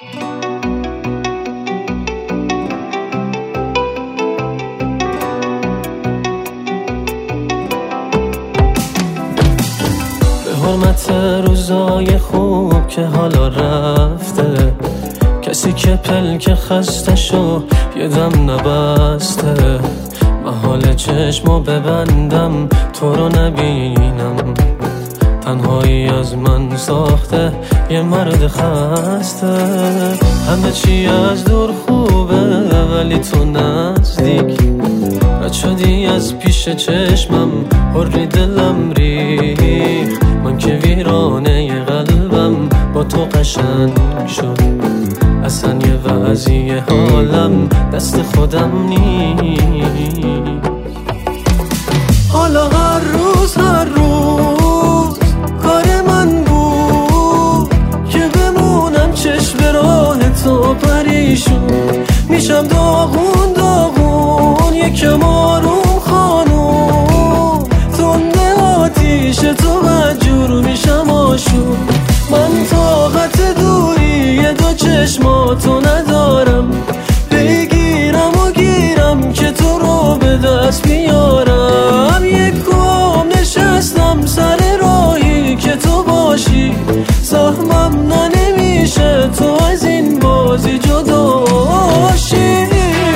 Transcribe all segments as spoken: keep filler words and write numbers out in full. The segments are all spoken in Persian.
حرمت روزای خوب که حالا رفته، کسی که پلک خسته شو یه دم نبسته، محال چشمو ببندم تو رو نبینم، تنهایی از من ساخته یه مرد خسته. همه چی از دور خوبه ولی تو نزدیک، رد شدی از پیش چشمم، حری دلم ریخ، من که ویرانه قلبم با تو قشنگ شد، اصلا یه وضعی حالم دست خودم نیست. حالا هر روز هر روز کار من بود که بمونم چشم راه تو پریشون، میشم داغون داغون یکم آروم خانوم، تنده آتیش تو مجور میشم آشون، من طاقت دوری دو چشماتو ندارم، بگیرم و گیرم که تو رو به دست بیارم، یک گم نشستم سر راهی که تو باشی، سهمم ننمیشه تو از این بازی جدا شی.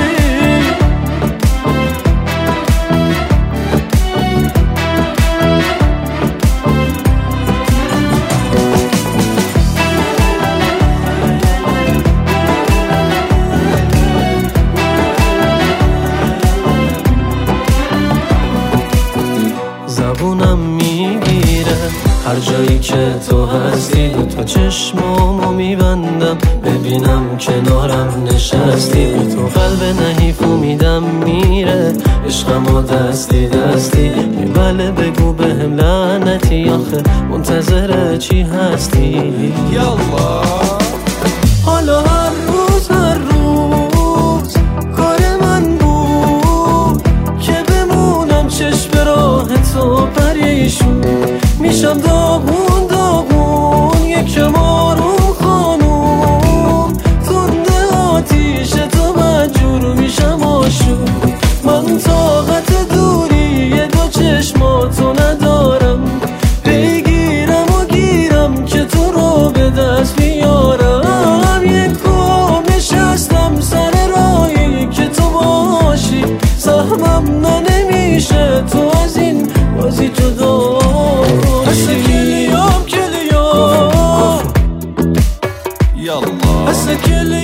زبونم میگیره هر جایی که تو هستی، دو تا چشمامو میبندم ببینم کنارم نشستی، بی تو قلب نحیفو میدم میره، عشقمو دستی دستی، یه بله بگو بهم لعنتی آخه منتظر چی هستی. یالله حالا هر روز هر روز کار من بود که بمونم چشم راه تو پریشون، میشم داغون داغون یکم آروم خانوم، تنده آتیش تو مجور میشم آشون، من طاقت دوری دو چشماتو ندارم، بگیرم و گیرم که تو رو به دست بیارم، یک گم نشستم سر راهی که تو باشی، سهمم ننمیشه تو از این بازی جدا شی. کلیام کلیام یالله